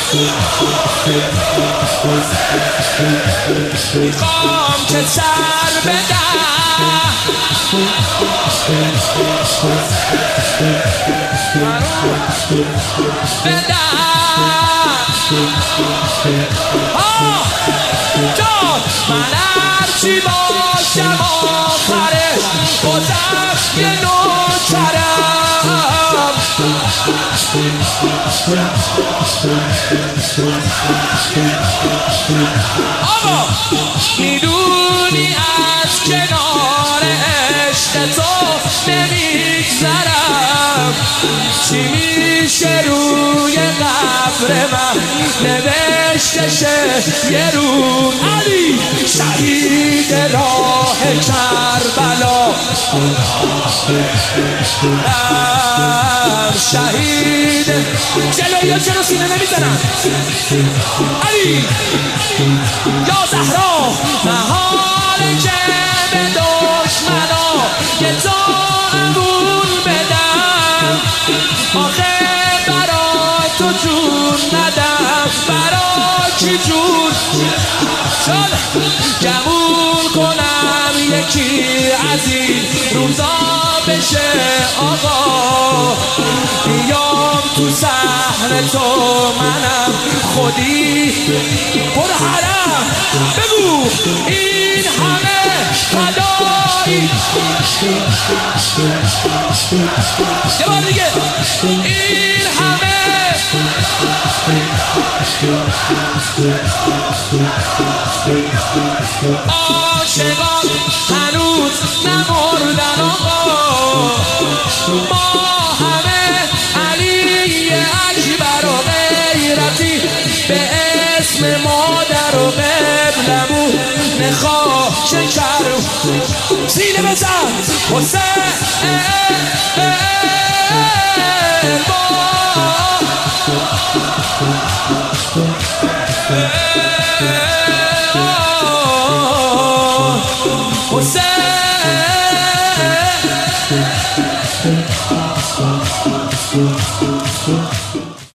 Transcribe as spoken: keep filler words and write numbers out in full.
میخوام که سر بدم بدم آه جان من هرچی باشم آخره بازم یه نوکرم آقا میدونی از کنار عشق تو نمیگذرم چی میشه روی قبر من نوشتشه یه روز علی شهید راه کربلا شهید جلوی ها چرا سینه نمیزنن علی یا زهرا محاله که به دشمنا یه زامون بدم آخه برا تو جون ندم برا کی جون شد گمون کنم یکی از این روزا بشه آقا بیام تو صحن تو منم خودی برو حرم بگو این همه فدایی یه بار دیگه این همه عاشقان هنوز نمردن آقا ما همه علی اکبر و غیرتی به اسم مادر و قبلمون نخواه شکر سینه بزن حسین